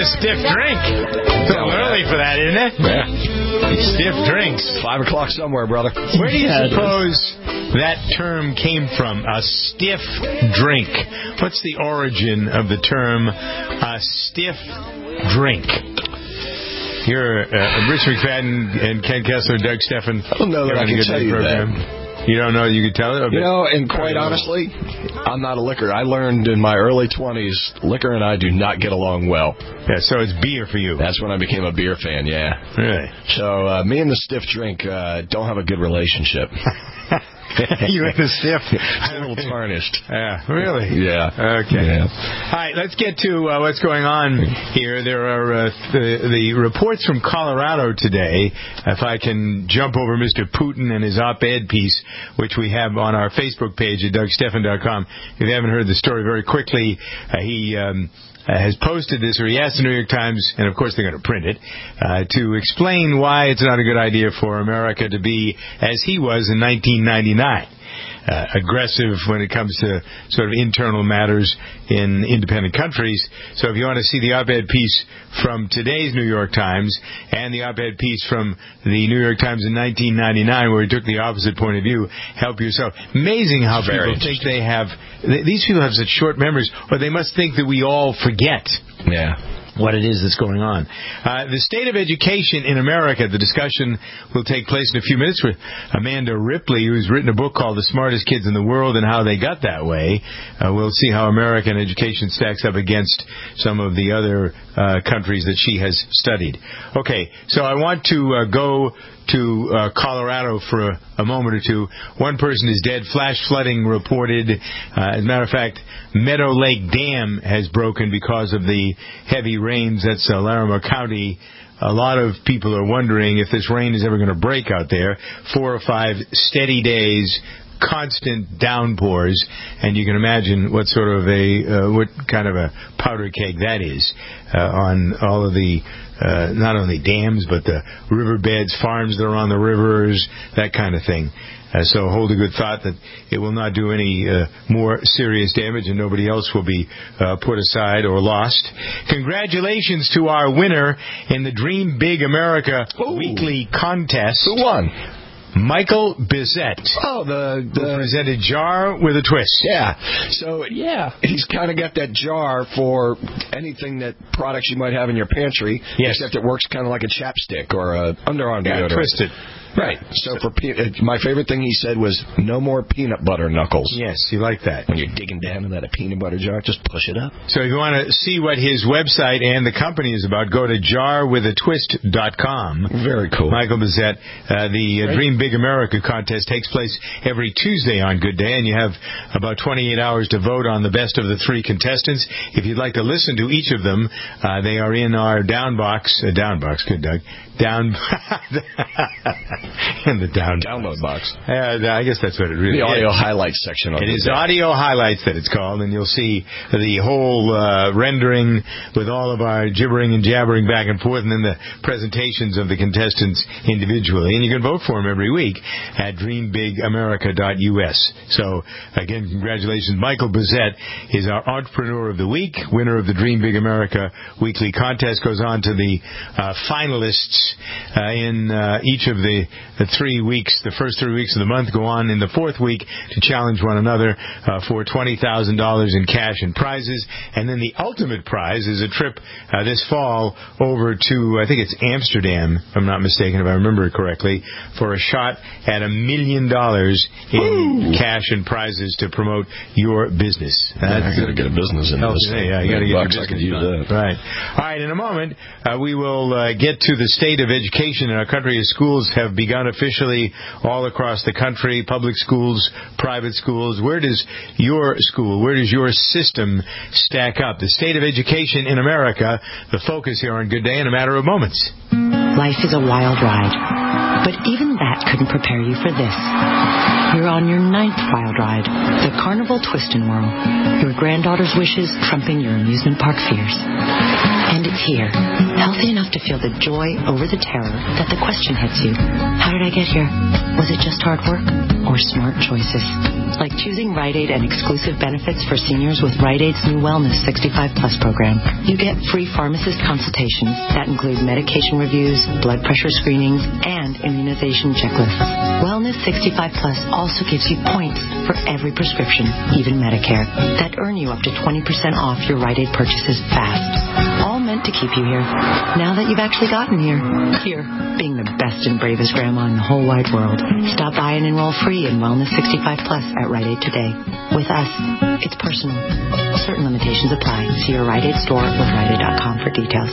stiff drink. It's a little early for that, isn't it? Yeah. Stiff drinks. 5 o'clock somewhere, brother. Where do you suppose that term came from? A stiff drink. What's the origin of the term a stiff drink? Here, Rich McFadden and Ken Kessler, Doug Steffen. I don't know that I can tell you that. You don't know you could tell it? You know, and quite honestly, I'm not a liquor. I learned in my early 20s, liquor and I do not get along well. Yeah, so it's beer for you. That's when I became a beer fan, yeah. Really? So me and the stiff drink don't have a good relationship. You and the stiff. It's a little tarnished. Yeah, really? Yeah. Okay. Yeah. All right, let's get to what's going on here. There are the reports from Colorado today. If I can jump over Mr. Putin and his op-ed piece, which we have on our Facebook page at DougSteffen.com. If you haven't heard the story very quickly, he has posted this, or he asked the New York Times, and of course they're going to print it, to explain why it's not a good idea for America to be as he was in 1999. Aggressive when it comes to sort of internal matters in independent countries. So if you want to see the op-ed piece from today's New York Times and the op-ed piece from the New York Times in 1999 where he took the opposite point of view, help yourself. Amazing how people think they have, these people have such short memories, or they must think that we all forget. Yeah. What it is that's going on. The state of education in America, the discussion will take place in a few minutes with Amanda Ripley, who's written a book called The Smartest Kids in the World and How They Got That Way. We'll see how American education stacks up against some of the other countries that she has studied. Okay, so I want to go to Colorado for a moment or two. One person is dead. Flash flooding reported. As a matter of fact, Meadow Lake Dam has broken because of the heavy rains. That's Larimer County. A lot of people are wondering if this rain is ever going to break out there. 4 or 5 steady days, constant downpours, and you can imagine what sort of what kind of a powder keg that is on all of the not only dams but the riverbeds, farms that are on the rivers, that kind of thing. So hold a good thought that it will not do any more serious damage and nobody else will be put aside or lost. Congratulations to our winner in the Dream Big America weekly contest. Who won? Michael Bizet. Oh, the presented Jar with a Twist. Yeah. So, he's kind of got that jar for anything that products you might have in your pantry, except it works kind of like a chapstick or a underarm deodorant. Twisted. Right. So for my favorite thing he said was no more peanut butter knuckles. Yes, you like that. When you're digging down in that peanut butter jar, just push it up. So if you want to see what his website and the company is about, go to jarwithatwist.com. Very cool. Michael Bizet. The Dream Big America contest takes place every Tuesday on Good Day, and you have about 28 hours to vote on the best of the 3 contestants. If you'd like to listen to each of them, they are in our downbox. Good, Doug. In the download box. I guess that's what it really is. The audio highlights section of it. It is audio highlights that it's called, and you'll see the whole rendering with all of our gibbering and jabbering back and forth, and then the presentations of the contestants individually. And you can vote for them every week at dreambigamerica.us. So, again, congratulations. Michael Bizet is our Entrepreneur of the Week, winner of the Dream Big America weekly contest. Goes on to the finalists in each of the 3 weeks. The first 3 weeks of the month go on in the 4th week to challenge one another for $20,000 in cash and prizes. And then the ultimate prize is a trip this fall over to, I think it's Amsterdam, if I'm not mistaken, if I remember it correctly, for a shot at $1 million in cash and prizes to promote your business. I got to get a business in this. Yeah, you got to get bucks, I could use that. Right. All right, in a moment, we will get to the state of education in our country as schools have begun officially all across the country, public schools, private schools. Where does your school, where does your system stack up? The state of education in America, the focus here on Good Day in a matter of moments. Life is a wild ride, but even that couldn't prepare you for this. You're on your 9th wild ride, the Carnival Twist and Whirl. Your granddaughter's wishes trumping your amusement park fears. And it's here, healthy enough to feel the joy over the terror that the question hits you. How did I get here? Was it just hard work or smart choices? Like choosing Rite Aid and exclusive benefits for seniors with Rite Aid's new Wellness 65 Plus program. You get free pharmacist consultations that include medication reviews, blood pressure screenings, and immunization checklists. Wellness 65 Plus also gives you points for every prescription, even Medicare, that earn you up to 20% off your Rite Aid purchases fast. All meant to keep you here. Now that you've actually gotten here. Here, being the best and bravest grandma in the whole wide world. Stop by and enroll free in Wellness 65 Plus at Rite Aid today. With us, it's personal. Certain limitations apply. See your Rite Aid store or RiteAid.com for details.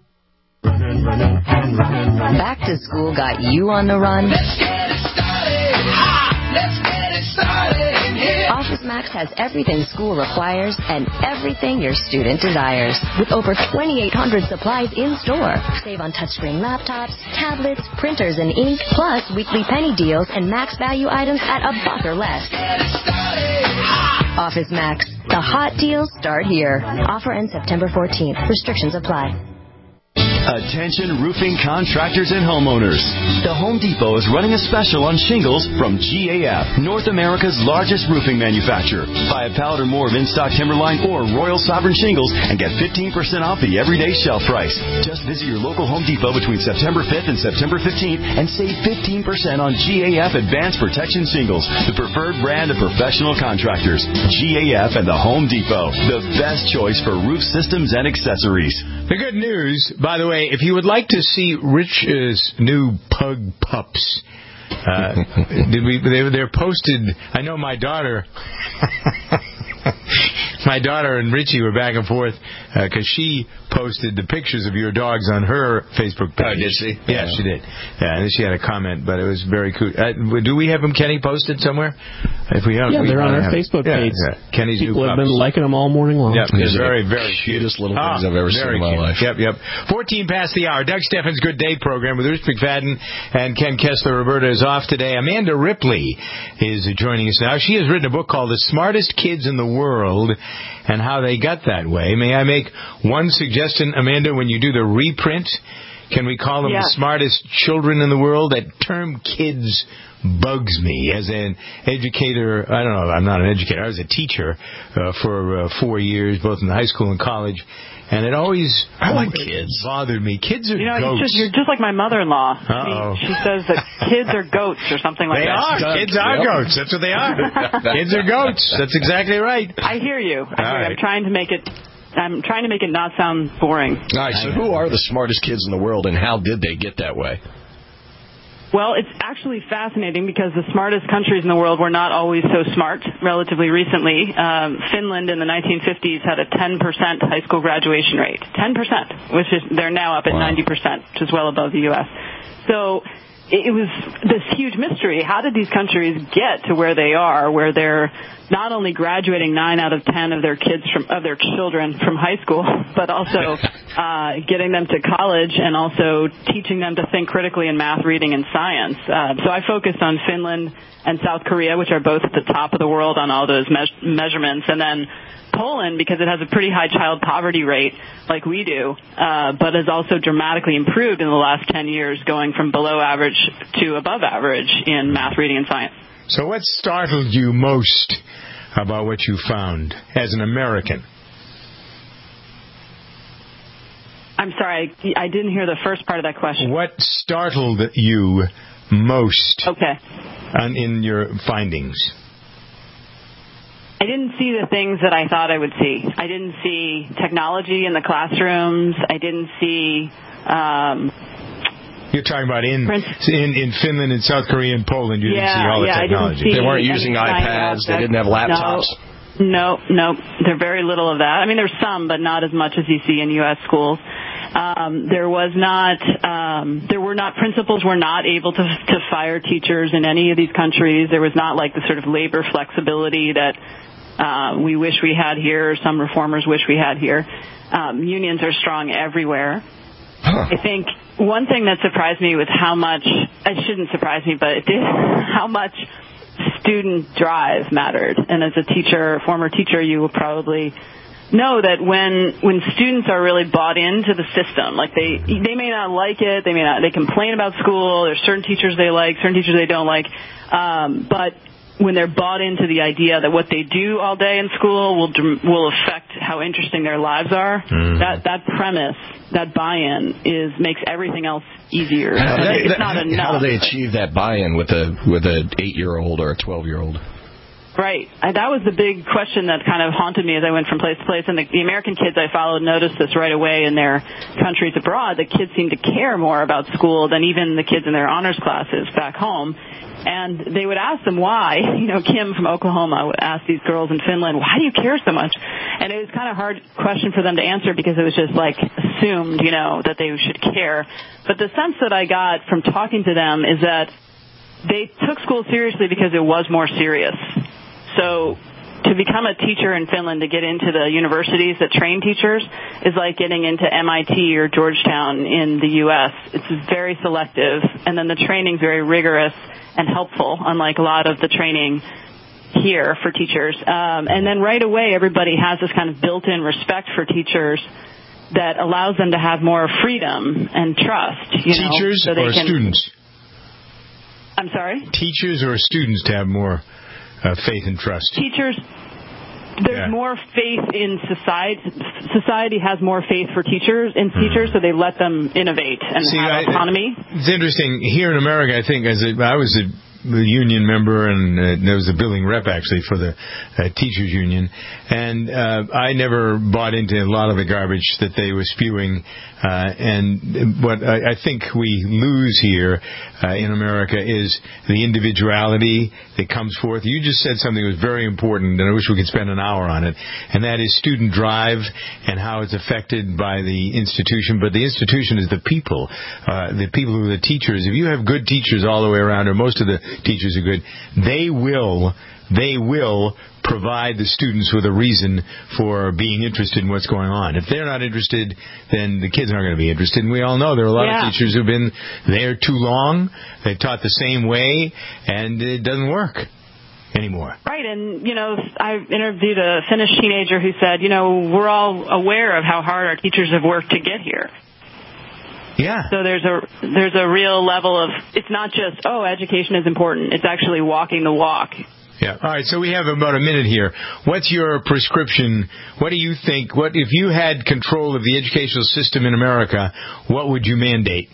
Back to school got you on the run? Let's get it started. Let's get it started in here. Office Max has everything school requires and everything your student desires. With over 2,800 supplies in store. Save on touchscreen laptops, tablets, printers, and ink, plus weekly penny deals and max value items at $1 or less. Office Max. The hot deals start here. Offer ends September 14th. Restrictions apply. Attention roofing contractors and homeowners. The Home Depot is running a special on shingles from GAF, North America's largest roofing manufacturer. Buy a pallet or more of in-stock Timberline or Royal Sovereign shingles and get 15% off the everyday shelf price. Just visit your local Home Depot between September 5th and September 15th and save 15% on GAF Advanced Protection shingles, the preferred brand of professional contractors. GAF and the Home Depot, the best choice for roof systems and accessories. The good news, by the way, if you would like to see Rich's new pug pups, they're posted. I know my daughter and Richie were back and forth because she posted the pictures of your dogs on her Facebook page. Oh, did she? Yeah, she did. Yeah, and then she had a comment, but it was very cool. Do we have them, Kenny, posted somewhere? If we don't, they're on our Facebook page. Yeah. Kenny's People new have pups. been liking them all morning long. Yep, they're very, very cutest little things I've ever seen in my life. Yep. 14 past the hour. Doug Steffens' Good Day program with Rich McFadden and Ken Kessler. Roberta is off today. Amanda Ripley is joining us now. She has written a book called The Smartest Kids in the World and How They Got That Way. May I make one suggestion, Amanda, when you do the reprint? Can we call them the smartest children in the world? That term kids bugs me. As an educator, I don't know, I'm not an educator. I was a teacher for 4 years, both in high school and college. And it always bothered me. Kids are goats. You're just like my mother-in-law. She says that kids are goats or something like that. They are. Kids are goats. That's what they are. Kids are goats. That's exactly right. I hear you. I'm trying to make it not sound boring. All right, so who are the smartest kids in the world, and how did they get that way? Well, it's actually fascinating because the smartest countries in the world were not always so smart relatively recently. Finland in the 1950s had a 10% high school graduation rate. 10%, which is they're now up at 90%, which is well above the U.S. So it was this huge mystery. How did these countries get to where they are, where they're not only graduating 9 out of 10 of their children from high school, but also getting them to college and also teaching them to think critically in math, reading, and science. So I focused on Finland and South Korea, which are both at the top of the world on all those measurements, and then Poland, because it has a pretty high child poverty rate like we do, but has also dramatically improved in the last 10 years, going from below average to above average in math, reading, and science. So what startled you most about what you found as an American? I'm sorry, I didn't hear the first part of that question. What startled you most in your findings? I didn't see the things that I thought I would see. I didn't see technology in the classrooms. I didn't see... You're talking about in Finland and South Korea and Poland. You didn't see all the technology. They weren't using iPads. They didn't have laptops. No. There's very little of that. I mean, there's some, but not as much as you see in U.S. schools. There were not principals were not able to fire teachers in any of these countries. There was not like the sort of labor flexibility that we wish we had here, or some reformers wish we had here. Unions are strong everywhere. I think one thing that surprised me was how much, it shouldn't surprise me, but it did, how much student drive mattered. And as a teacher, former teacher, you will probably know that when students are really bought into the system, like they may not like it, they complain about school, there's certain teachers they like, certain teachers they don't like, but when they're bought into the idea that what they do all day in school will affect how interesting their lives are, that premise, that buy-in makes everything else easier. It's not enough. How do they achieve that buy-in with an 8-year-old or a 12-year-old? Right. That was the big question that kind of haunted me as I went from place to place. And the American kids I followed noticed this right away in their countries abroad. The kids seem to care more about school than even the kids in their honors classes back home. And they would ask them why. Kim from Oklahoma would ask these girls in Finland, why do you care so much? And it was kind of a hard question for them to answer because it was just like assumed, that they should care. But the sense that I got from talking to them is that they took school seriously because it was more serious. So to become a teacher in Finland, to get into the universities that train teachers, is like getting into MIT or Georgetown in the U.S. It's very selective, and then the training's very rigorous and helpful, unlike a lot of the training here for teachers. And then right away, everybody has this kind of built-in respect for teachers that allows them to have more freedom and trust. Teachers or students? I'm sorry? Teachers or students to have more faith and trust? Teachers, there's more faith in society. Society has more faith for teachers, so they let them innovate and have autonomy. It's interesting. Here in America, I think, I was a union member, and there was a billing rep, actually, for the teachers union, and I never bought into a lot of the garbage that they were spewing, and what I think we lose here in America is the individuality that comes forth. You just said something that was very important, and I wish we could spend an hour on it, and that is student drive and how it's affected by the institution. But the institution is the people who are the teachers. If you have good teachers all the way around, or most of the teachers are good, they will provide the students with a reason for being interested in what's going on. If they're not interested, then the kids aren't going to be interested. And we all know there are a lot of teachers who've been there too long. They've taught the same way, and it doesn't work anymore. Right, and, I interviewed a Finnish teenager who said, we're all aware of how hard our teachers have worked to get here. Yeah. So there's a real level of, it's not just, education is important. It's actually walking the walk. Yeah. All right, so we have about a minute here. What's your prescription? What do you think? If you had control of the educational system in America, what would you mandate?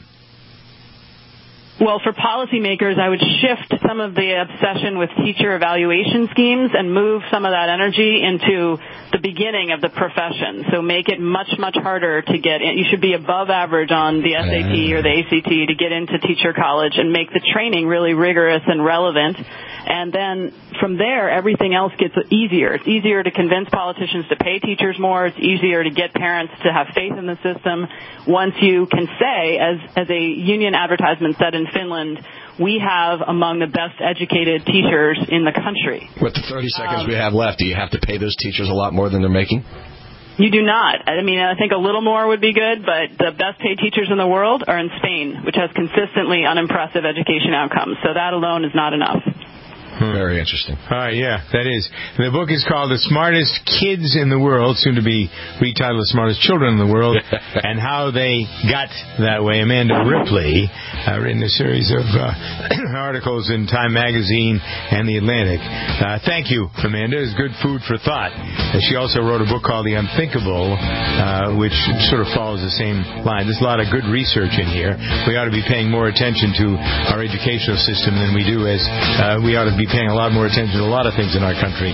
Well, for policymakers, I would shift some of the obsession with teacher evaluation schemes and move some of that energy into the beginning of the profession. So make it much, much harder to get in. You should be above average on the SAT or the ACT to get into teacher college, and make the training really rigorous and relevant. And then from there, everything else gets easier. It's easier to convince politicians to pay teachers more. It's easier to get parents to have faith in the system. Once you can say, as a union advertisement said in Finland, we have among the best educated teachers in the country. With the 30 seconds we have left, do you have to pay those teachers a lot more than they're making? You do not. I mean, I think a little more would be good, but the best paid teachers in the world are in Spain, which has consistently unimpressive education outcomes. So that alone is not enough. Very interesting. All right, yeah, that is. The book is called The Smartest Kids in the World, soon to be retitled The Smartest Children in the World, and how they got that way. Amanda Ripley written a series of articles in Time Magazine and The Atlantic. Thank you, Amanda. It's good food for thought. She also wrote a book called The Unthinkable, which sort of follows the same line. There's a lot of good research in here. We ought to be paying more attention to our educational system than we do, as we ought to be paying a lot more attention to a lot of things in our country.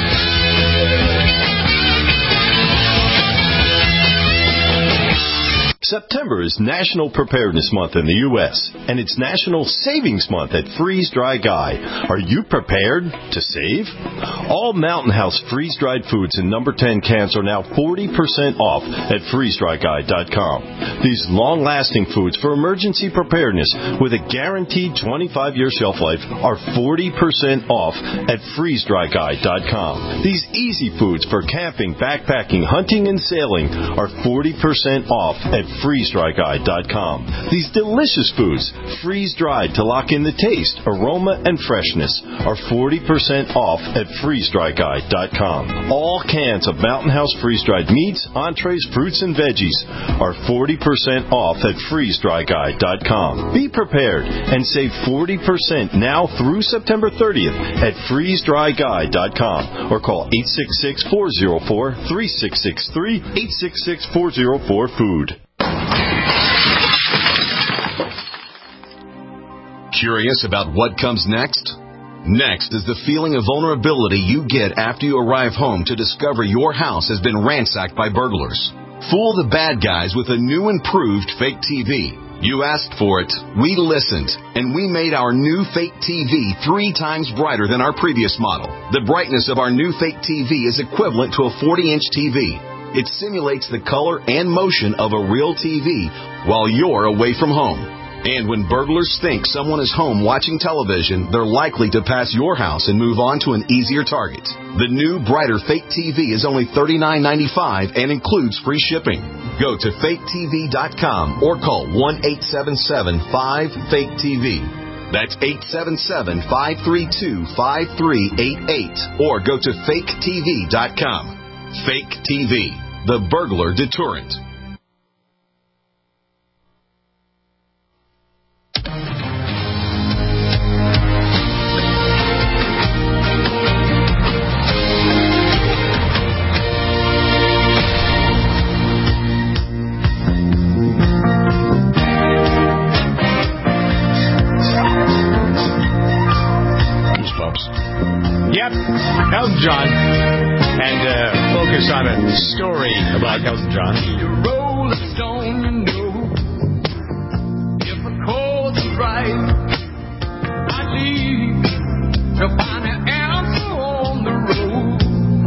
September is National Preparedness Month in the U.S., and it's National Savings Month at Freeze Dry Guy. Are you prepared to save? All Mountain House freeze-dried foods in number 10 cans are now 40% off at freezedryguy.com. These long-lasting foods for emergency preparedness with a guaranteed 25-year shelf life are 40% off at freezedryguy.com. These easy foods for camping, backpacking, hunting, and sailing are 40% off at freezedryguy.com. These delicious foods, freeze-dried to lock in the taste, aroma, and freshness, are 40% off at freezedryguy.com. All cans of Mountain House freeze-dried meats, entrees, fruits, and veggies are 40% off at freezedryguy.com. Be prepared and save 40% now through September 30th at freezedryguy.com or call 866-404-3663, 866-404-FOOD. Curious about what comes next? Next is the feeling of vulnerability you get after you arrive home to discover your house has been ransacked by burglars. Fool the bad guys with a new improved fake TV. You asked for it, we listened, and we made our new fake TV 3 times brighter than our previous model. The brightness of our new fake TV is equivalent to a 40-inch TV. It simulates the color and motion of a real TV while you're away from home. And when burglars think someone is home watching television, they're likely to pass your house and move on to an easier target. The new, brighter fake TV is only $39.95 and includes free shipping. Go to faketv.com or call 1-877-5-FAKE-TV. That's 877-532-5388. Or go to faketv.com. Fake TV, the burglar deterrent. Yep, Elton John, and focus on a story about Elton John. Rolling stone, you know, if the chords are right, I need to find an answer on the road.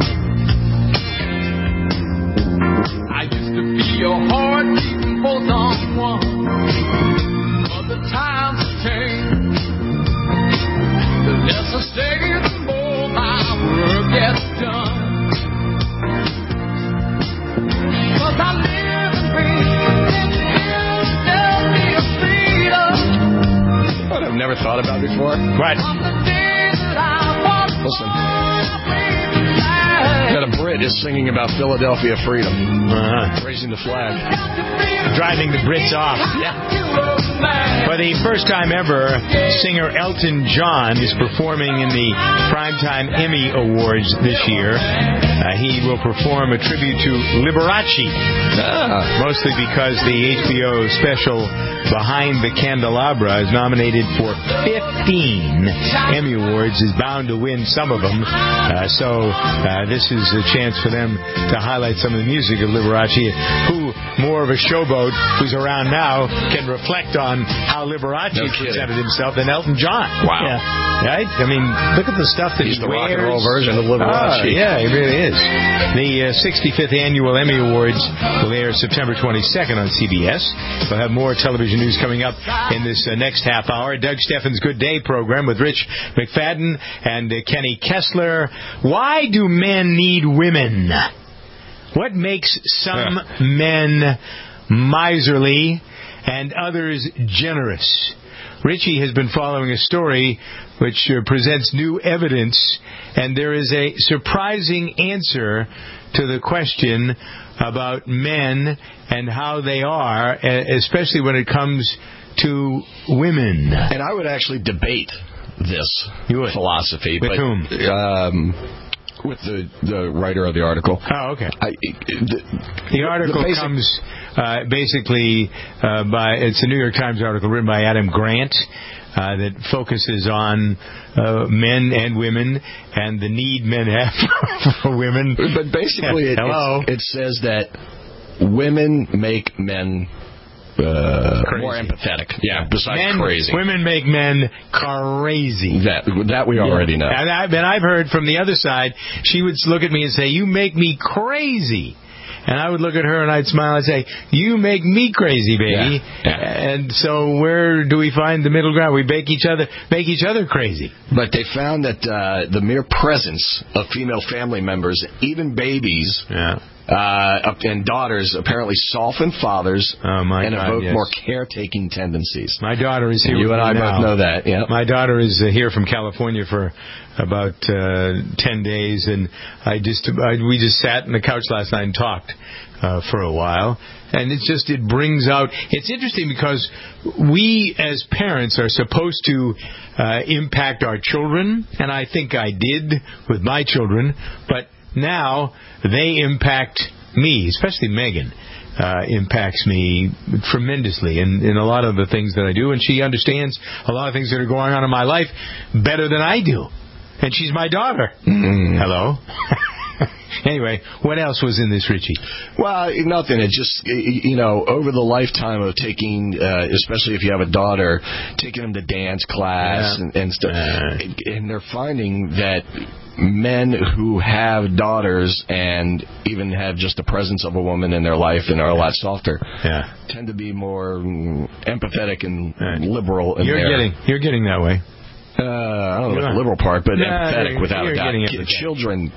I used to be your heart beating for someone, but the times have changed. The less I say, the more my work gets done. 'Cause I live and breathe in Philadelphia freedom. What I've never thought about before. What? Listen. Got a Brit is singing about Philadelphia freedom. Raising the flag. Driving the Brits off. Yeah. For the first time ever, singer Elton John is performing in the Primetime Emmy Awards this year. He will perform a tribute to Liberace, mostly because the HBO special Behind the Candelabra is nominated for 15 Emmy Awards, is bound to win some of them. So this is a chance for them to highlight some of the music of Liberace, who, more of a showboat, who's around now, can reflect on how Liberace presented himself than Elton John. Wow. Yeah. Right? I mean, look at the stuff that he's he the wears. rock and roll version of Liberace. Yeah, he really is. The 65th Annual Emmy Awards will air September 22nd on CBS. We'll have more television news coming up in this next half hour. Doug Steffens' Good Day program with Rich McFadden and Kenny Kessler. Why do men need women? What makes some men miserly and others generous? Richie has been following a story which presents new evidence, and there is a surprising answer to the question about men and how they are, especially when it comes to women. And I would actually debate this philosophy. With whom? With the writer of the article. Oh, okay. The article comes basically by, it's a New York Times article written by Adam Grant that focuses on men and women and the need men have for women. But basically it says that women make men more empathetic. Yeah, besides crazy. Women make men crazy. That we already know. And I've heard from the other side, she would look at me and say, "You make me crazy." And I would look at her and I'd smile and say, "You make me crazy, baby." Yeah. And so where do we find the middle ground? We make each other crazy. But they found that the mere presence of female family members, even babies, And daughters apparently soften fathers and evoke more caretaking tendencies. My daughter is here. You and I both know that. Yeah. My daughter is here from California for about 10 days, and we just sat on the couch last night and talked for a while. And it brings out. It's interesting because we as parents are supposed to impact our children, and I think I did with my children, but now they impact me, especially Megan. Impacts me tremendously in a lot of the things that I do, and she understands a lot of things that are going on in my life better than I do. And she's my daughter. Hello. Anyway, what else was in this, Richie? Well, nothing. It just, over the lifetime of taking, especially if you have a daughter, taking them to dance class and stuff, and they're finding that men who have daughters and even have just the presence of a woman in their life and are a lot softer tend to be more empathetic and liberal. You're getting that way. I don't know about the liberal part, but empathetic without a doubt. Children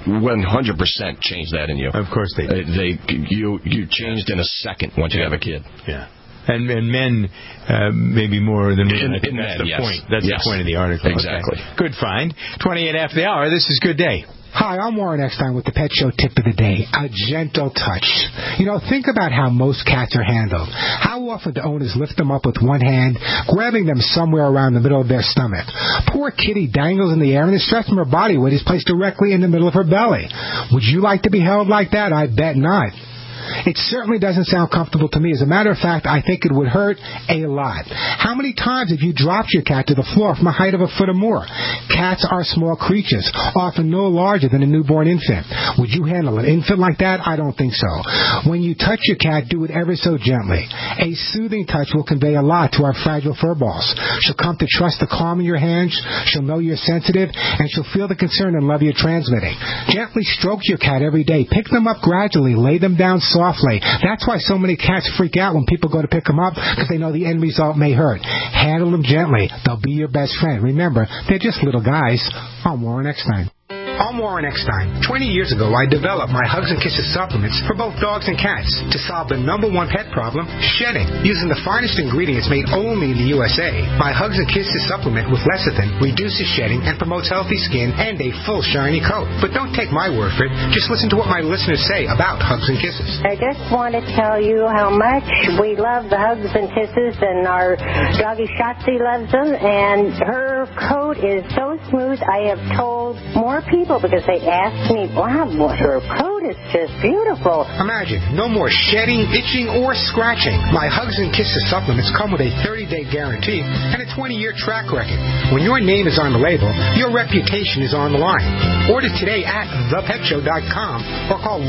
100% change that in you. Of course they do. You changed in a second once you have a kid. Yeah. And men maybe more than women. I think that's the point. That's the point of the article. Exactly. Okay. Good find. 28 after the hour. This is Good Day. Hi, I'm Warren Eckstein with the Pet Show Tip of the Day, a gentle touch. Think about how most cats are handled. How often do owners lift them up with one hand, grabbing them somewhere around the middle of their stomach? Poor kitty dangles in the air and the stress from her body weight is placed directly in the middle of her belly. Would you like to be held like that? I bet not. It certainly doesn't sound comfortable to me. As a matter of fact, I think it would hurt a lot. How many times have you dropped your cat to the floor from a height of a foot or more? Cats are small creatures, often no larger than a newborn infant. Would you handle an infant like that? I don't think so. When you touch your cat, do it ever so gently. A soothing touch will convey a lot to our fragile fur balls. She'll come to trust the calm in your hands. She'll know you're sensitive, and she'll feel the concern and love you're transmitting. Gently stroke your cat every day. Pick them up gradually. Lay them down softly. That's why so many cats freak out when people go to pick them up, because they know the end result may hurt. Handle them gently. They'll be your best friend. Remember, they're just little guys. I'm Warren Eckstein. I'm Warren Eckstein. 20 years ago, I developed my Hugs and Kisses supplements for both dogs and cats to solve the #1 pet problem, shedding. Using the finest ingredients made only in the USA, my Hugs and Kisses supplement with lecithin reduces shedding and promotes healthy skin and a full shiny coat. But don't take my word for it. Just listen to what my listeners say about Hugs and Kisses. I just want to tell you how much we love the Hugs and Kisses, and our doggy Shotzi loves them, and her coat is so smooth. I have told more people because they asked me, wow, her coat is just beautiful. Imagine, no more shedding, itching, or scratching. My Hugs and Kisses supplements come with a 30-day guarantee and a 20-year track record. When your name is on the label, your reputation is on the line. Order today at thepetshow.com or call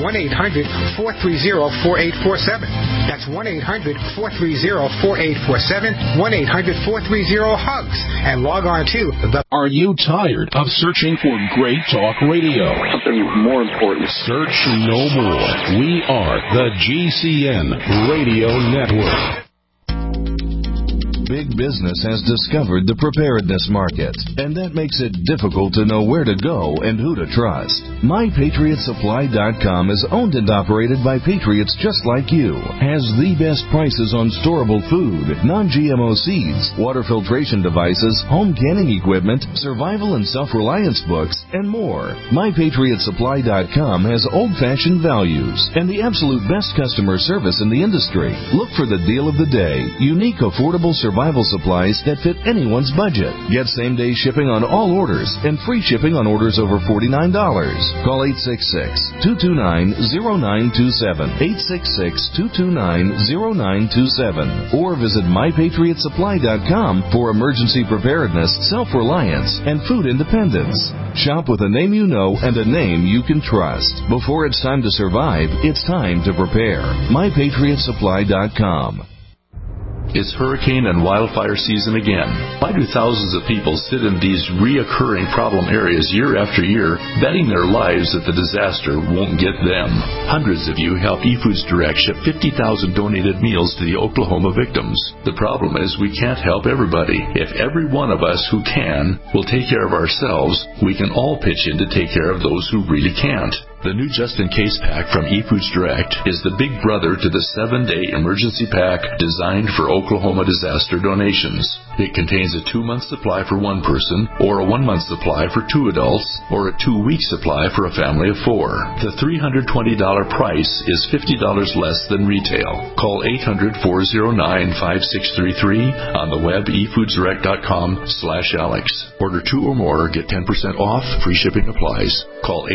1-800-430-4847. That's 1-800-430-4847, 1-800-430-HUGS, and log on to the... Are you tired of searching for great talk radio? Something more important. Search no more. We are the GCN Radio Network. Big business has discovered the preparedness market, and that makes it difficult to know where to go and who to trust. MyPatriotSupply.com is owned and operated by patriots just like you. Has the best prices on storable food, non-GMO seeds, water filtration devices, home canning equipment, survival and self-reliance books, and more. MyPatriotSupply.com has old-fashioned values and the absolute best customer service in the industry. Look for the deal of the day. Unique, affordable survival supplies that fit anyone's budget. Get same-day shipping on all orders and free shipping on orders over $49. Call 866-229-0927, 866-229-0927, or visit MyPatriotSupply.com for emergency preparedness, self-reliance, and food independence. Shop with a name you know and a name you can trust. Before it's time to survive, it's time to prepare. MyPatriotSupply.com. It's hurricane and wildfire season again. Why do thousands of people sit in these reoccurring problem areas year after year, betting their lives that the disaster won't get them? Hundreds of you helped eFoods Direct ship 50,000 donated meals to the Oklahoma victims. The problem is we can't help everybody. If every one of us who can will take care of ourselves, we can all pitch in to take care of those who really can't. The new Just In Case pack from eFoods Direct is the big brother to the 7-day emergency pack designed for Oklahoma disaster donations. It contains a 2-month supply for one person, or a 1-month supply for 2 adults, or a 2-week supply for a family of 4. The $320 price is $50 less than retail. Call 800-409-5633 on the web efoodsdirect.com/Alex. Order 2 or more, get 10% off, free shipping applies. Call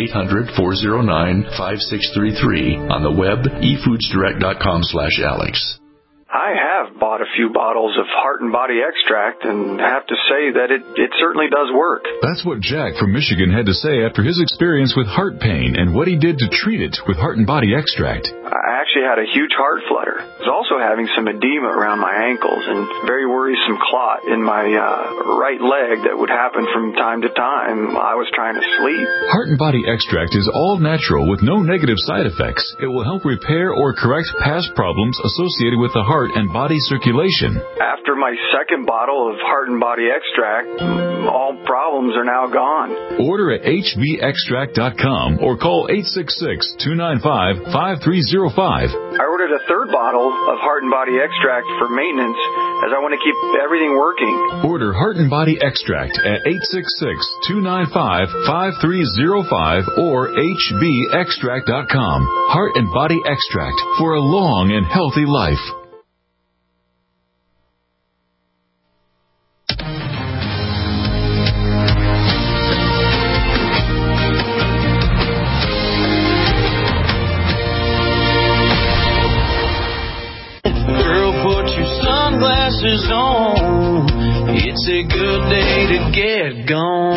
800-409-5633 on the web efoodsdirect.com/Alex. I have bought a few bottles of Heart and Body Extract and have to say that it certainly does work. That's what Jack from Michigan had to say after his experience with heart pain and what he did to treat it with Heart and Body Extract. I actually had a huge heart flutter. I was also having some edema around my ankles and very worrisome clot in my right leg that would happen from time to time while I was trying to sleep. Heart and Body Extract is all natural with no negative side effects. It will help repair or correct past problems associated with the heart and body circulation. After my second bottle of Heart and Body Extract, all problems are now gone. Order at hbextract.com or call 866-295-5305. I ordered a third bottle of Heart and Body Extract for maintenance as I want to keep everything working. Order Heart and Body Extract at 866-295-5305 or hbextract.com. Heart and Body Extract for a long and healthy life. Sunglasses on, it's a good day to get gone.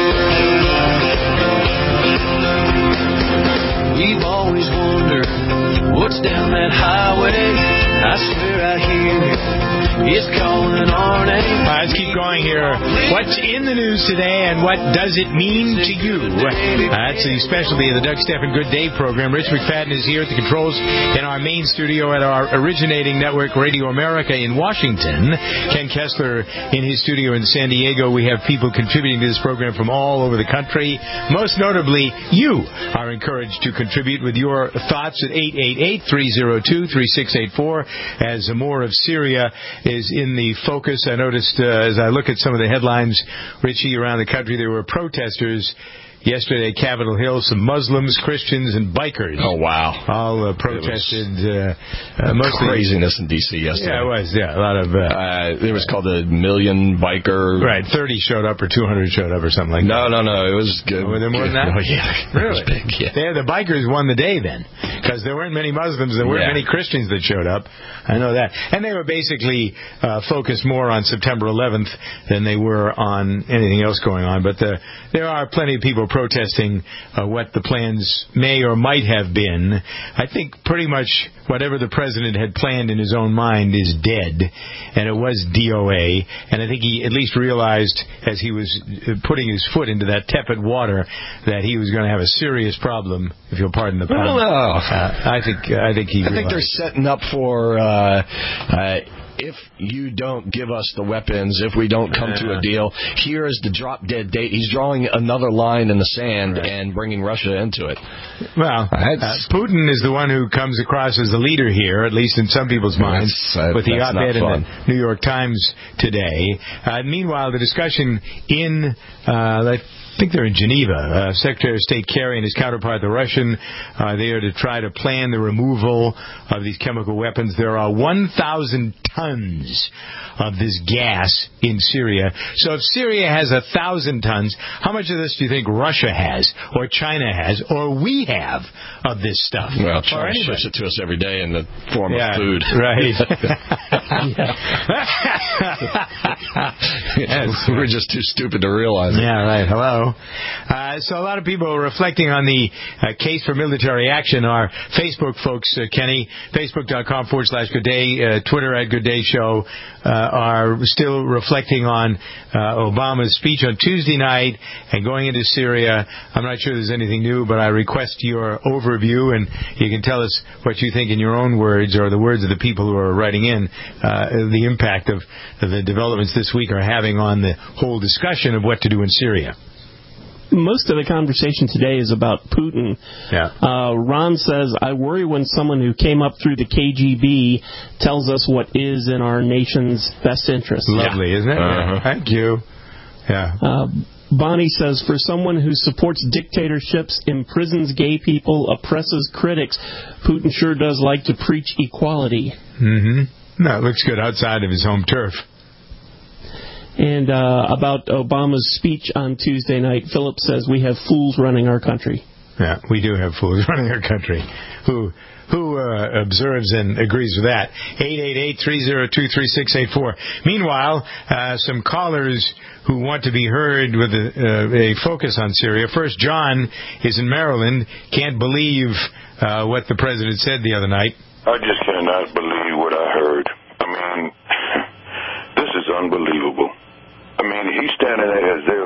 We've always wondered what's down that highway. I swear I hear it. It's calling our name. Let's keep going here. What's in the news today and what does it mean to you? That's the specialty of the Doug Stephan Good Day program. Rich McFadden is here at the controls in our main studio at our originating network, Radio America in Washington. Ken Kessler in his studio in San Diego. We have people contributing to this program from all over the country. Most notably, you are encouraged to contribute with your thoughts at 888-302-3684 as more of Syria is in the focus. I noticed as I look at some of the headlines, Richie, around the country, there were protesters yesterday at Capitol Hill, some Muslims, Christians, and bikers. Oh, wow. All protested. Mostly craziness in D.C. yesterday. Yeah, it was. Yeah, a lot of... it was called the Million Biker... Right, 30 showed up or 200 showed up or something like that. No, it was good. Were there more than that? Oh, yeah. Really? It was big, yeah. The bikers won the day then, because there weren't many Muslims, there weren't many Christians that showed up. I know that. And they were basically focused more on September 11th than they were on anything else going on. But there are plenty of people protesting what the plans may or might have been. I think pretty much whatever the president had planned in his own mind is dead, and it was DOA. And I think he at least realized as he was putting his foot into that tepid water that he was going to have a serious problem, if you'll pardon the pun. I think he realized. I think they're setting up for... if you don't give us the weapons, if we don't come to a deal, here is the drop-dead date. He's drawing another line in the sand and bringing Russia into it. Well, Putin is the one who comes across as the leader here, at least in some people's minds, with the op-ed in the New York Times today. Meanwhile, the discussion in... I think they're in Geneva. Secretary of State Kerry and his counterpart, the Russian, are there to try to plan the removal of these chemical weapons. There are 1,000 tons of this gas in Syria. So if Syria has 1,000 tons, how much of this do you think Russia has, or China has, or we have of this stuff? Well, China ships it to us every day in the form of food. Right. We're just too stupid to realize it. Yeah, right. Hello. So a lot of people are reflecting on the case for military action. Our Facebook folks, Kenny, Facebook.com/Good Day, Twitter @Good Day Show, are still reflecting on Obama's speech on Tuesday night and going into Syria. I'm not sure there's anything new, but I request your overview, and you can tell us what you think in your own words or the words of the people who are writing in, the impact of the developments this week are having on the whole discussion of what to do in Syria. most of the conversation today is about Putin. Yeah. Ron says, I worry when someone who came up through the KGB tells us what is in our nation's best interest. Lovely, isn't it? Uh-huh. Thank you. Yeah. Bonnie says, for someone who supports dictatorships, imprisons gay people, oppresses critics, Putin sure does like to preach equality. Mm-hmm. No, it looks good outside of his home turf. And about Obama's speech on Tuesday night, Philip says, we have fools running our country. Yeah, we do have fools running our country. Who observes and agrees with that? 888-302-3684. Meanwhile, some callers who want to be heard with a focus on Syria. First, John is in Maryland. Can't believe what the president said the other night. I just cannot believe what I heard. I mean, this is unbelievable. I mean, he's standing there as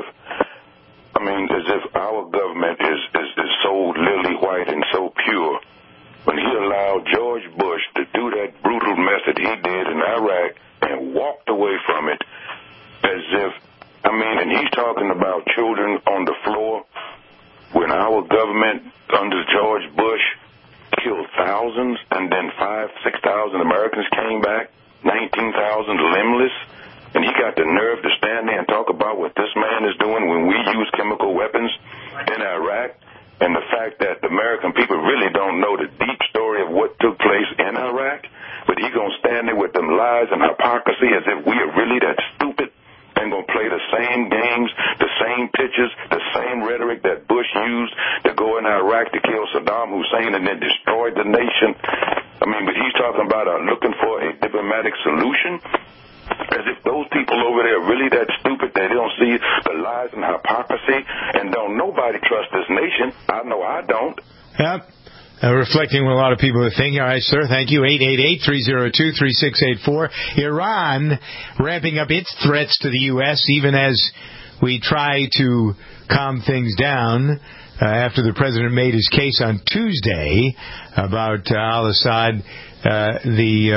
if our government is so lily white and so pure. When he allowed George Bush to do that brutal mess that he did in Iraq and walked away from it, as if, and he's talking about children on the floor when our government under George Bush killed thousands and then 5,000-6,000 Americans came back, 19,000 limbless, and he got the nerve to stand there and talk about what this man is doing when we use chemical weapons in Iraq. And the fact that the American people really don't know the deep story of what took place in Iraq, but he's going to stand there with them lies and hypocrisy as if we are really that stupid and going to play the same games, the same pitches, the same rhetoric that Bush used to go in Iraq to kill Saddam Hussein and then destroy the nation. But he's talking about looking for a diplomatic solution. As if those people over there are really that stupid that they don't see the lies and hypocrisy and don't nobody trust this nation. I know I don't. Yep. Reflecting what a lot of people are thinking. All right, sir. Thank you. 888-302-3684. Iran ramping up its threats to the U.S. even as we try to calm things down after the president made his case on Tuesday about al-Assad. The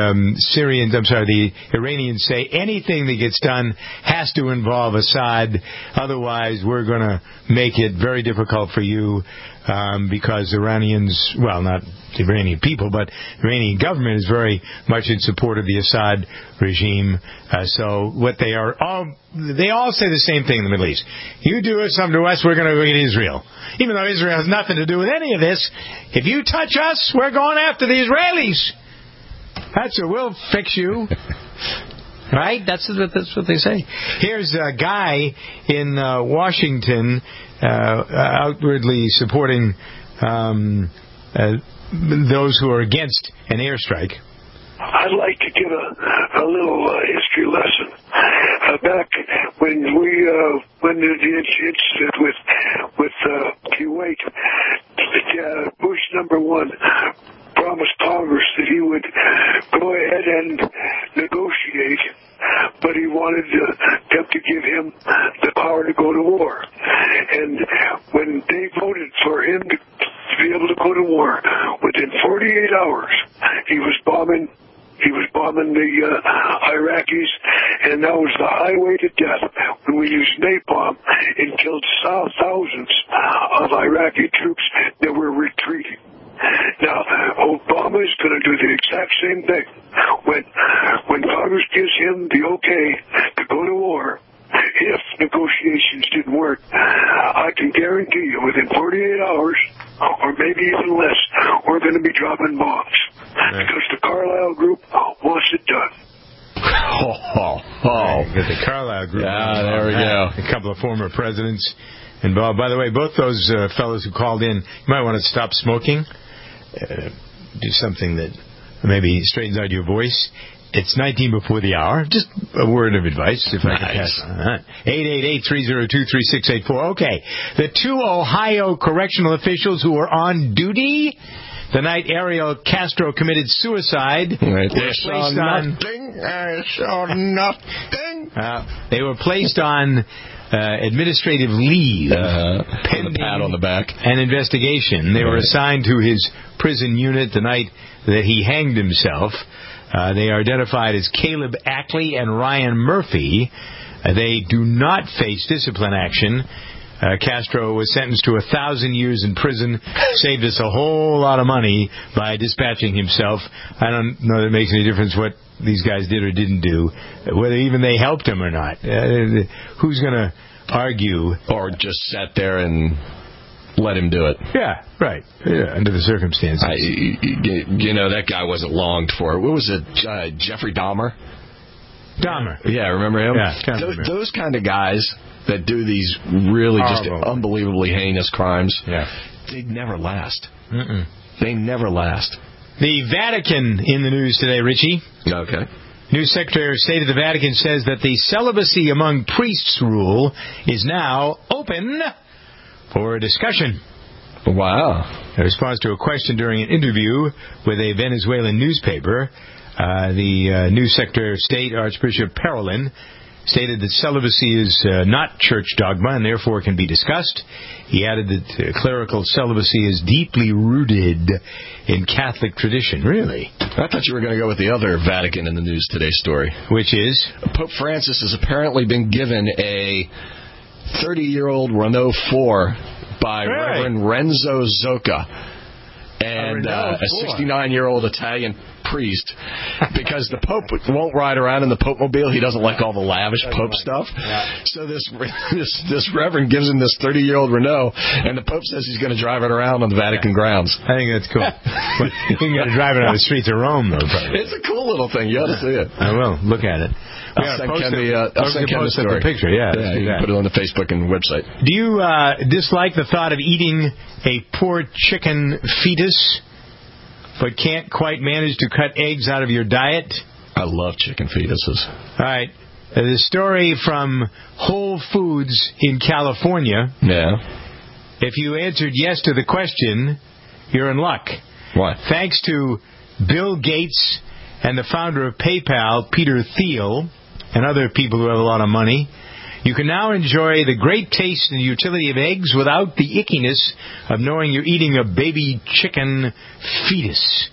Iranians say anything that gets done has to involve Assad. Otherwise, we're going to make it very difficult for you because Iranians, well, not the Iranian people, but the Iranian government is very much in support of the Assad regime. So what they all say the same thing in the Middle East. You do something to us, we're going to go get Israel. Even though Israel has nothing to do with any of this, if you touch us, we're going after the Israelis. That's what we'll fix you. Right? That's what they say. Here's a guy in Washington outwardly supporting those who are against an airstrike. I'd like to give a little history lesson. Back when the incident with Kuwait, Bush #1 promised Congress that he would go ahead and negotiate, but he wanted them to give him the power to go to war. And when they voted for him to be able to go to war, within 48 hours, he was bombing the Iraqis, and that was the highway to death when we used napalm and killed thousands of Iraqi troops that were retreating. Now, Obama is going to do the exact same thing. When Congress gives him the okay to go to war, if negotiations didn't work, I can guarantee you within 48 hours, or maybe even less, we're going to be dropping bombs. Because the Carlyle Group wants it done. The Carlyle Group. Yeah, there we go. A couple of former presidents involved. By the way, both those fellows who called in, you might want to stop smoking. Do something that maybe straightens out your voice. It's 19 before the hour. Just a word of advice, if I can pass on. 888-302-3684. Okay. The two Ohio correctional officials who were on duty the night Ariel Castro committed suicide. Right. They were placed on administrative leave pending pat on the back. An investigation. They were assigned to his prison unit the night that he hanged himself. They are identified as Caleb Ackley and Ryan Murphy. They do not face discipline action. Castro was sentenced to 1,000 years in prison, saved us a whole lot of money by dispatching himself. I don't know that it makes any difference what these guys did or didn't do, whether even they helped him or not. Who's going to argue? Or just sat there and let him do it. Yeah, right. Yeah, under the circumstances. That guy wasn't longed for. What was it, Jeffrey Dahmer? Dahmer. Yeah, remember him? Yeah. Those kind of guys that do these really just unbelievably heinous crimes, they never last. Mm-mm. They never last. The Vatican in the news today, Richie. Okay. New Secretary of State of the Vatican says that the celibacy among priests rule is now open for discussion. Wow. In response to a question during an interview with a Venezuelan newspaper, the new Secretary of State, Archbishop Parolin, stated that celibacy is not church dogma and therefore can be discussed. He added that clerical celibacy is deeply rooted in Catholic tradition. Really? I thought you were going to go with the other Vatican in the news today story. Which is? Pope Francis has apparently been given a 30-year-old Renault 4 by Reverend Renzo Zocca and a 69-year-old Italian priest, because the Pope won't ride around in the Pope-mobile. He doesn't like all the lavish Pope stuff. Yeah. So this Reverend gives him this 30-year-old Renault, and the Pope says he's going to drive it around on the Vatican grounds. I think that's cool. You're going to drive it on the streets of Rome, though. Probably. It's a cool little thing. You ought to see it. I will. Look at it. I'll send Ken the story. The picture. Yeah, you can put it on the Facebook and website. Do you dislike the thought of eating a poor chicken fetus, but can't quite manage to cut eggs out of your diet? I love chicken fetuses. All right. The story from Whole Foods in California. Yeah. If you answered yes to the question, you're in luck. What? Thanks to Bill Gates and the founder of PayPal, Peter Thiel, and other people who have a lot of money, you can now enjoy the great taste and utility of eggs without the ickiness of knowing you're eating a baby chicken fetus.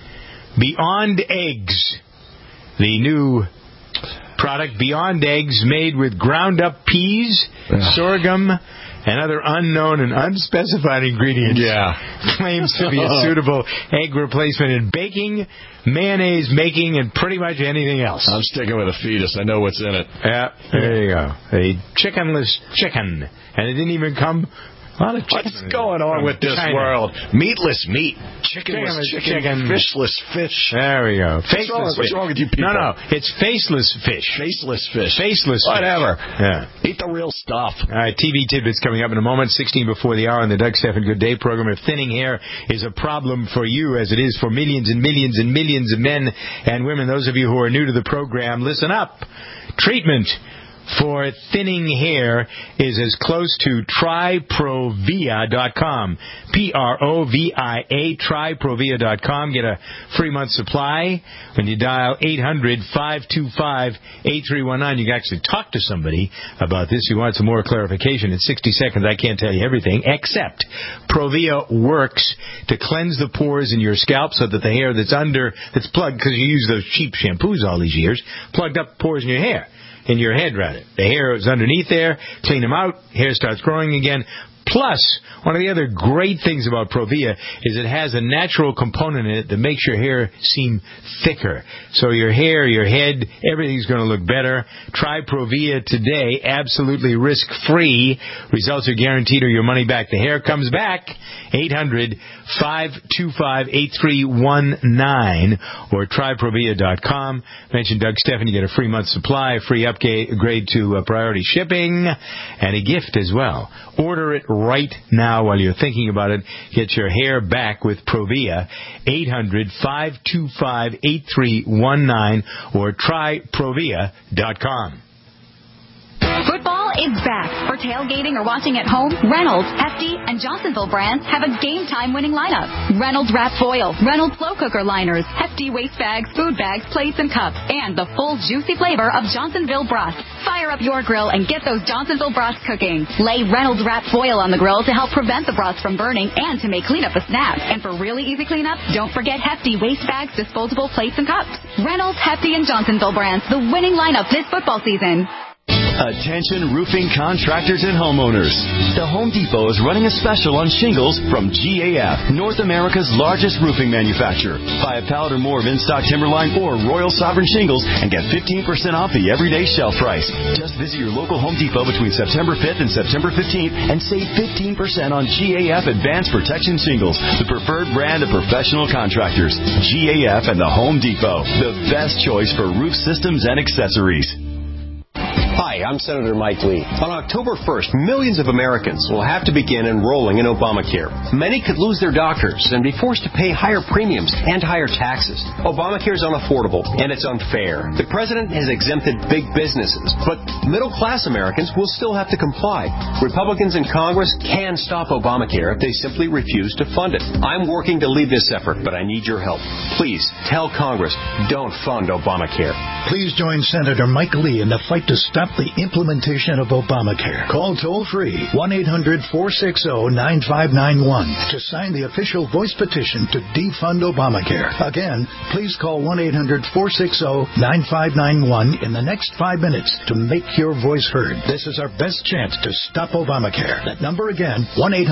Beyond Eggs, the new product, Beyond Eggs, made with ground-up peas, sorghum, and other unknown and unspecified ingredients, claims to be a suitable egg replacement in baking, mayonnaise making, and pretty much anything else. I'm sticking with a fetus. I know what's in it. Yeah, there you go. A chickenless chicken. And it didn't even come... A lot of chicken. What's going on with this world? Meatless meat. Chickenless chicken. Fishless fish. There we go. What's wrong with you people? No. It's faceless fish. Faceless fish. Faceless Whatever. Fish. Yeah. Eat the real stuff. All right, TV tidbits coming up in a moment. 16 before the hour on the Doug Stephan Good Day program. If thinning hair is a problem for you, as it is for millions and millions and millions of men and women, those of you who are new to the program, listen up. Treatment for thinning hair is as close to tryprovia.com. Provia, tryprovia.com. Get a free month supply when you dial 800-525-8319. You can actually talk to somebody about this. You want some more clarification in 60 seconds. I can't tell you everything, except Provia works to cleanse the pores in your scalp so that the hair that's plugged, because you use those cheap shampoos all these years, plugged up pores in your hair. In your head, rather. The hair is underneath there. Clean them out. Hair starts growing again. Plus, one of the other great things about Provia is it has a natural component in it that makes your hair seem thicker. So your hair, your head, everything's going to look better. Try Provia today, absolutely risk-free. Results are guaranteed or your money back. The hair comes back. 800-525-8319 or tryprovia.com. Mention Doug Stephan. You get a free month supply, a free upgrade to priority shipping, and a gift as well. Order it right now while you're thinking about it. Get your hair back with Provia. 800-525-8319 or tryprovia.com. Football is back. For tailgating or watching at home, Reynolds, Hefty, and Johnsonville brands have a game-time winning lineup. Reynolds Wrap Foil, Reynolds Slow Cooker Liners, Hefty Waste Bags, Food Bags, Plates, and Cups, and the full juicy flavor of Johnsonville Broth. Fire up your grill and get those Johnsonville broths cooking. Lay Reynolds Wrap Foil on the grill to help prevent the broths from burning and to make cleanup a snap. And for really easy cleanup, don't forget Hefty Waste Bags, disposable plates, and cups. Reynolds, Hefty, and Johnsonville brands, the winning lineup this football season. Attention roofing contractors and homeowners. The Home Depot is running a special on shingles from GAF, North America's largest roofing manufacturer. Buy a pallet or more of in-stock Timberline or Royal Sovereign shingles and get 15% off the everyday shelf price. Just visit your local Home Depot between September 5th and September 15th and save 15% on GAF Advanced Protection shingles, the preferred brand of professional contractors. GAF and the Home Depot, the best choice for roof systems and accessories. Hi, I'm Senator Mike Lee. On October 1st, millions of Americans will have to begin enrolling in Obamacare. Many could lose their doctors and be forced to pay higher premiums and higher taxes. Obamacare is unaffordable and it's unfair. The president has exempted big businesses, but middle-class Americans will still have to comply. Republicans in Congress can stop Obamacare if they simply refuse to fund it. I'm working to lead this effort, but I need your help. Please tell Congress, don't fund Obamacare. Please join Senator Mike Lee in the fight to stop the implementation of Obamacare. Call toll-free 1-800-460-9591 to sign the official voice petition to defund Obamacare. Again, please call 1-800-460-9591 in the next 5 minutes to make your voice heard. This is our best chance to stop Obamacare. That number again,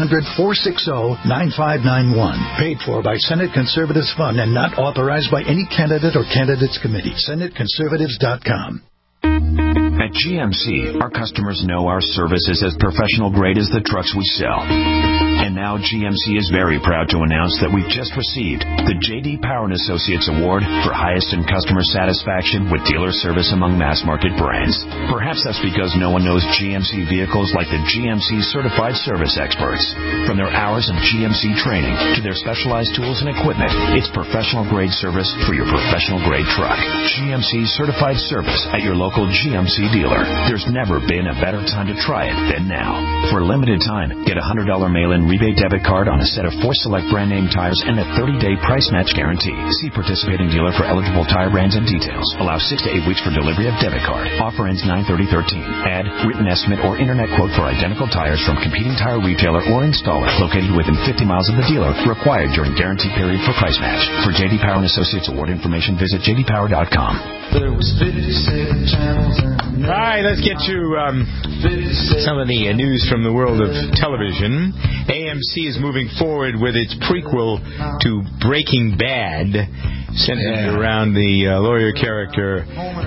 1-800-460-9591. Paid for by Senate Conservatives Fund and not authorized by any candidate or candidates committee. SenateConservatives.com. At GMC, our customers know our service is as professional grade as the trucks we sell. And now GMC is very proud to announce that we've just received the J.D. Power & Associates Award for highest in customer satisfaction with dealer service among mass-market brands. Perhaps that's because no one knows GMC vehicles like the GMC Certified Service Experts. From their hours of GMC training to their specialized tools and equipment, it's professional-grade service for your professional-grade truck. GMC Certified Service at your local GMC dealer. There's never been a better time to try it than now. For a limited time, get a $100 mail-in rebate debit card on a set of 4 select brand name tires and a 30-day price match guarantee. See participating dealer for eligible tire brands and details. Allow 6 to 8 weeks for delivery of debit card. Offer ends 9/30/13. Add written estimate or internet quote for identical tires from competing tire retailer or installer located within 50 miles of the dealer. Required during guarantee period for price match. For J.D. Power & Associates Award information, visit jdpower.com. There was 57 channels. All right, let's get to some of the news from the world of television. AMC is moving forward with its prequel to Breaking Bad, centered around the lawyer character.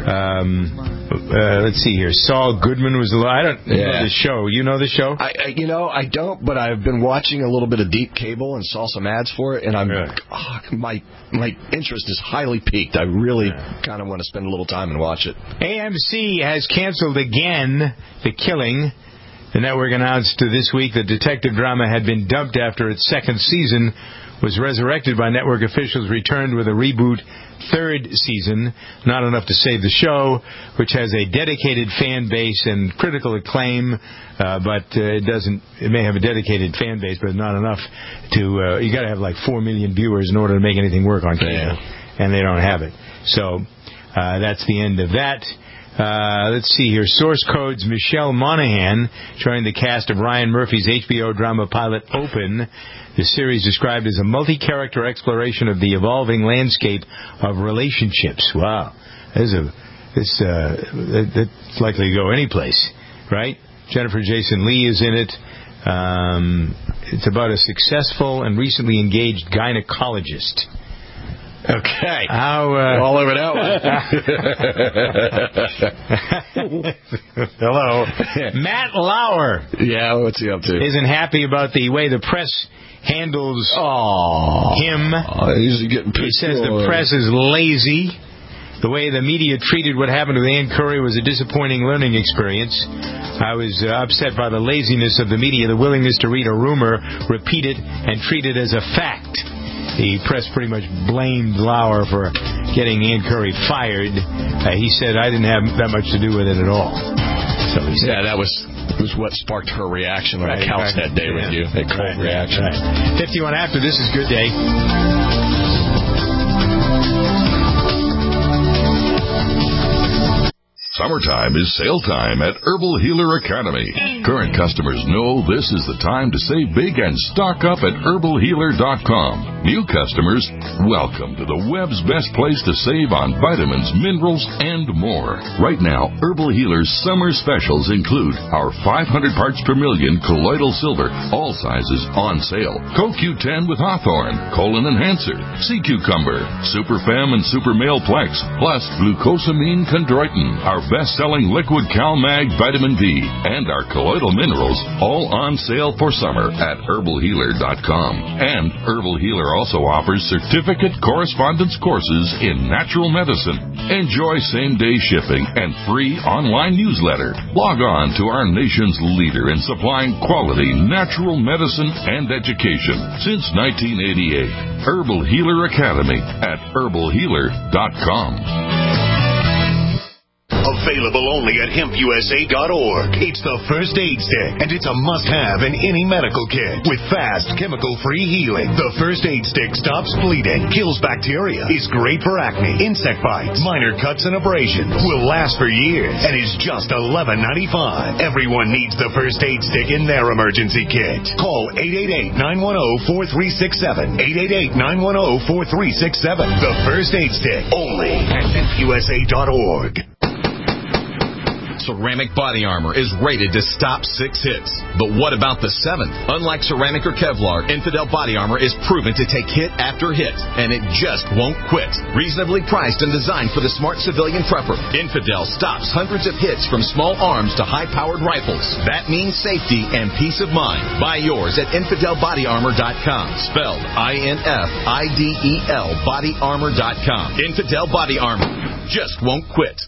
Let's see here. Saul Goodman was the lawyer. I don't know the show. You know the show? I don't, but I've been watching a little bit of Deep Cable and saw some ads for it, and my interest is highly piqued. I really kind of want to spend a little time and watch it. AMC has canceled again The Killing. The network announced this week the detective drama had been dumped after its second season was resurrected by network officials, returned with a reboot third season. Not enough to save the show, which has a dedicated fan base and critical acclaim, but it may have a dedicated fan base, but not enough to, you got to have like 4 million viewers in order to make anything work on cable, and they don't have it. So that's the end of that. Let's see here. Source Code's Michelle Monaghan joined the cast of Ryan Murphy's HBO drama pilot Open. The series described as a multi-character exploration of the evolving landscape of relationships. Wow. It's likely to go any place, right? Jennifer Jason Leigh is in it. It's about a successful and recently engaged gynecologist. Okay. All over that one. Hello. Matt Lauer. Yeah, what's he up to? Isn't happy about the way the press handles him. He says the press is lazy. The way the media treated what happened with Ann Curry was a disappointing learning experience. I was upset by the laziness of the media, the willingness to read a rumor, repeat it, and treat it as a fact. The press pretty much blamed Lauer for getting Ann Curry fired. He said, I didn't have that much to do with it at all. So he said, that was what sparked her reaction on the couch that day with you. A cold reaction. Right. 51 after. This is Good Day. Summertime is sale time at Herbal Healer Academy. Current customers know this is the time to save big and stock up at herbalhealer.com. New customers, welcome to the web's best place to save on vitamins, minerals, and more. Right now, Herbal Healer's summer specials include our 500 parts per million colloidal silver, all sizes on sale. CoQ10 with Hawthorne, colon enhancer, sea cucumber, Super Fem and Super Male Plex, plus glucosamine chondroitin, our best-selling liquid CalMag vitamin D, and our colloidal minerals, all on sale for summer at herbalhealer.com. And Herbal Healer also offers certificate correspondence courses in natural medicine. Enjoy same-day shipping and free online newsletter. Log on to our nation's leader in supplying quality natural medicine and education since 1988. Herbal Healer Academy at herbalhealer.com. Available only at hempusa.org. It's the First Aid Stick, and it's a must-have in any medical kit. With fast, chemical-free healing, the First Aid Stick stops bleeding, kills bacteria, is great for acne, insect bites, minor cuts and abrasions, will last for years, and is just $11.95. Everyone needs the First Aid Stick in their emergency kit. Call 888-910-4367. 888-910-4367. The First Aid Stick, only at hempusa.org. Ceramic body armor is rated to stop 6 hits. But what about the 7th? Unlike ceramic or Kevlar, Infidel body armor is proven to take hit after hit, and it just won't quit. Reasonably priced and designed for the smart civilian prepper, Infidel stops hundreds of hits from small arms to high-powered rifles. That means safety and peace of mind. Buy yours at InfidelBodyArmor.com. Spelled INFIDEL BodyArmor.com. Infidel Body Armor just won't quit.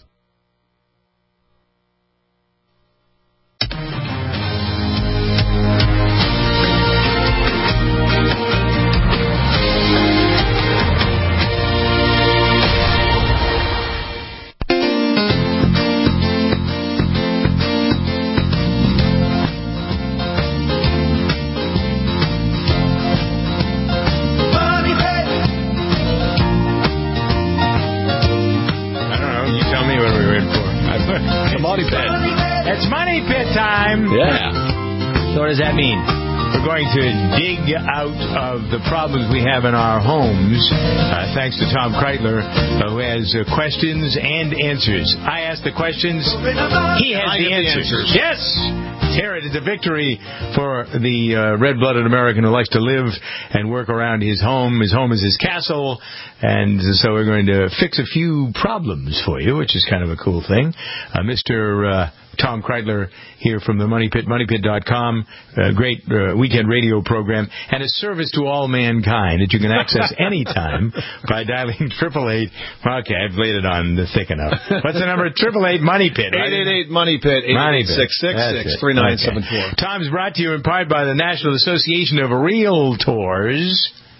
It's Money Pit time. Yeah. So what does that mean? We're going to dig out of the problems we have in our homes, thanks to Tom Kreitler, who has questions and answers. I ask the questions. He has the answers. Yes! Tear it. It's a victory for the red-blooded American who likes to live and work around his home. His home is his castle. And so we're going to fix a few problems for you, which is kind of a cool thing. Mr. Tom Kreitler here from the Money Pit, moneypit.com, a great weekend radio program, and a service to all mankind that you can access anytime by dialing 888. Okay, I've laid it on thick enough. What's the number? 888 Money Pit. 888 Money Pit. 888-666-3974. Tom's brought to you in part by the National Association of Realtors.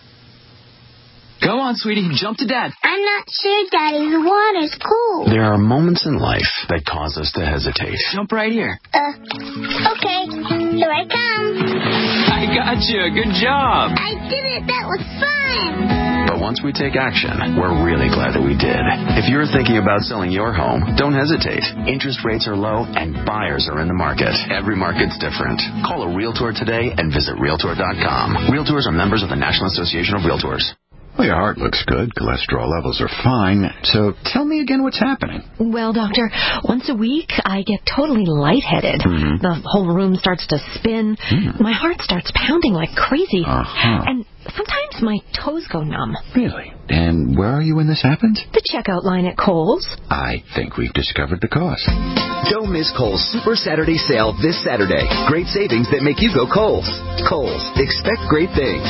Go on, sweetie. Jump to Dad. I'm not sure, Daddy. The water's cool. There are moments in life that cause us to hesitate. Jump right here. Okay. Here I come. I got you. Good job. I did it. That was fun. But once we take action, we're really glad that we did. If you're thinking about selling your home, don't hesitate. Interest rates are low and buyers are in the market. Every market's different. Call a Realtor today and visit Realtor.com. Realtors are members of the National Association of Realtors. Well, your heart looks good. Cholesterol levels are fine. So tell me again what's happening. Well, doctor, once a week I get totally lightheaded. Mm-hmm. The whole room starts to spin. My heart starts pounding like crazy. And sometimes my toes go numb. Really? And where are you when this happens? The checkout line at Kohl's. I think we've discovered the cause. Don't miss Kohl's Super Saturday sale this Saturday. Great savings that make you go Kohl's. Kohl's. Expect great things.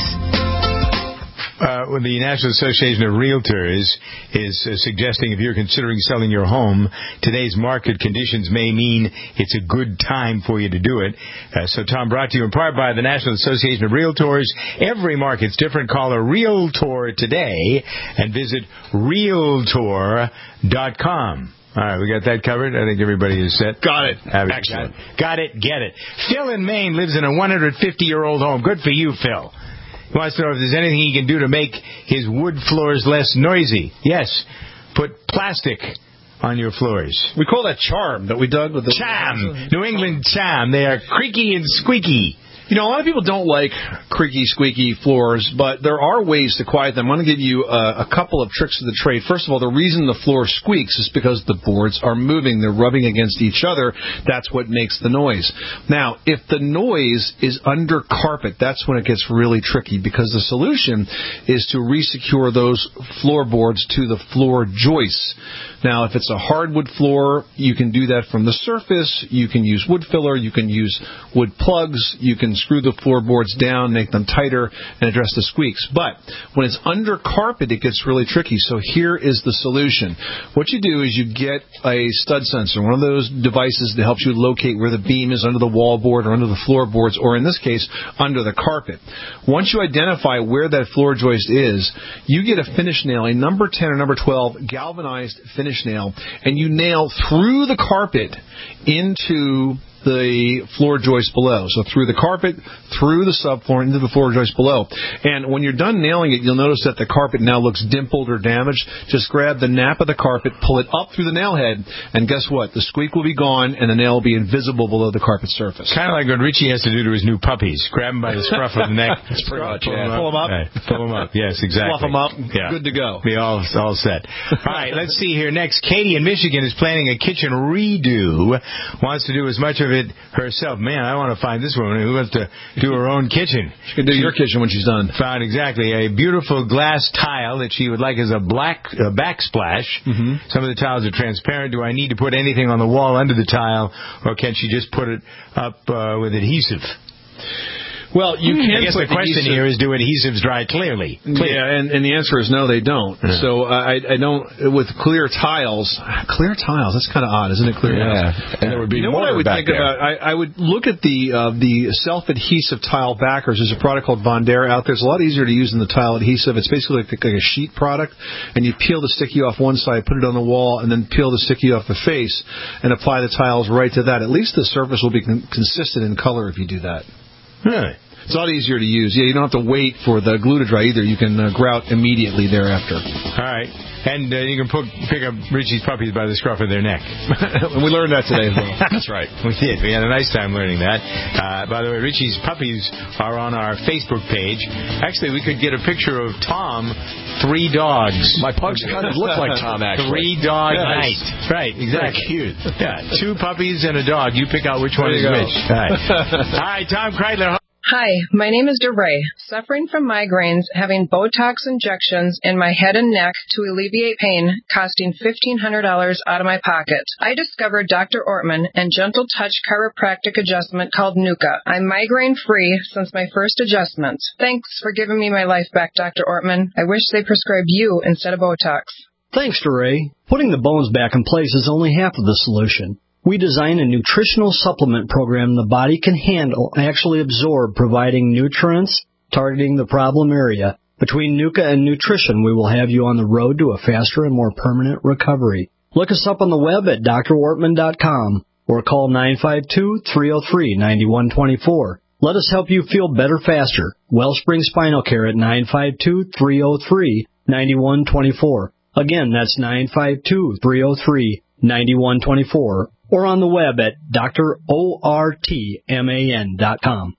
The National Association of Realtors is suggesting if you're considering selling your home, today's market conditions may mean it's a good time for you to do it. So, Tom, brought to you in part by the National Association of Realtors. Every market's different. Call a Realtor today and visit Realtor.com. All right, we got that covered. I think everybody is set. Got it. Excellent. Got it. Get it. Phil in Maine lives in a 150-year-old home. Good for you, Phil. He wants to know if there's anything he can do to make his wood floors less noisy. Yes, put plastic on your floors. We call that charm that we dug with the Cham. New England cham. They are creaky and squeaky. You know, a lot of people don't like creaky, squeaky floors, but there are ways to quiet them. I'm going to give you a couple of tricks of the trade. First of all, the reason the floor squeaks is because the boards are moving. They're rubbing against each other. That's what makes the noise. Now, if the noise is under carpet, that's when it gets really tricky, because the solution is to resecure those floorboards to the floor joists. Now, if it's a hardwood floor, you can do that from the surface. You can use wood filler. You can use wood plugs. You can screw the floorboards down, make them tighter, and address the squeaks. But when it's under carpet, it gets really tricky. So here is the solution. What you do is you get a stud sensor, one of those devices that helps you locate where the beam is under the wallboard or under the floorboards, or in this case, under the carpet. Once you identify where that floor joist is, you get a finish nail, a number 10 or number 12 galvanized finish nail, and you nail through the carpet into the floor joist below. So through the carpet, through the subfloor, into the floor joist below. And when you're done nailing it, you'll notice that the carpet now looks dimpled or damaged. Just grab the nap of the carpet, pull it up through the nail head, and guess what? The squeak will be gone, and the nail will be invisible below the carpet surface. Kind of like what Richie has to do to his new puppies. Grab them by the scruff of the neck. That's pretty much it. Pull them up. Right. Pull them up. Yes, exactly. Fluff them up. Yeah. Good to go. Be all set. All right, let's see here. Next, Katie in Michigan is planning a kitchen redo. Wants to do as much of it herself. Man, I want to find this woman who wants to do her own kitchen. She can do your kitchen when she's done. Found exactly a beautiful glass tile that she would like as a black backsplash. Mm-hmm. Some of the tiles are transparent. Do I need to put anything on the wall under the tile, or can she just put it up with adhesive? Well, you can. I guess the question here is, do adhesives dry clearly? Yeah, and the answer is no, they don't. Yeah. So I don't, with clear tiles, that's kind of odd, isn't it? Clear tiles. And there would be what I would think about? I would look at the self-adhesive tile backers. There's a product called Bondera out there. It's a lot easier to use than the tile adhesive. It's basically like a sheet product, and you peel the sticky off one side, put it on the wall, and then peel the sticky off the face, and apply the tiles right to that. At least the surface will be consistent in color if you do that. Really? It's a lot easier to use. Yeah, you don't have to wait for the glue to dry either. You can grout immediately thereafter. All right. And you can pick up Richie's puppies by the scruff of their neck. And we learned that today as well. That's right. We did. We had a nice time learning that. By the way, Richie's puppies are on our Facebook page. Actually, we could get a picture of Tom, 3 dogs. My pugs kind of look like Tom, actually. 3 dog night. Right, exactly. Cute. Yeah, 2 puppies and a dog. You pick out which one is which. All right. All right, Tom Kreidler. Hi, my name is DeRay. Suffering from migraines, having Botox injections in my head and neck to alleviate pain, costing $1,500 out of my pocket. I discovered Dr. Ortman and Gentle Touch chiropractic adjustment called Nuka. I'm migraine-free since my first adjustment. Thanks for giving me my life back, Dr. Ortman. I wish they prescribed you instead of Botox. Thanks, DeRay. Putting the bones back in place is only half of the solution. We design a nutritional supplement program the body can handle and actually absorb, providing nutrients, targeting the problem area. Between Nuka and nutrition, we will have you on the road to a faster and more permanent recovery. Look us up on the web at drortman.com or call 952-303-9124. Let us help you feel better faster. Wellspring Spinal Care at 952-303-9124. Again, that's 952-303-9124. Or on the web at drortman.com.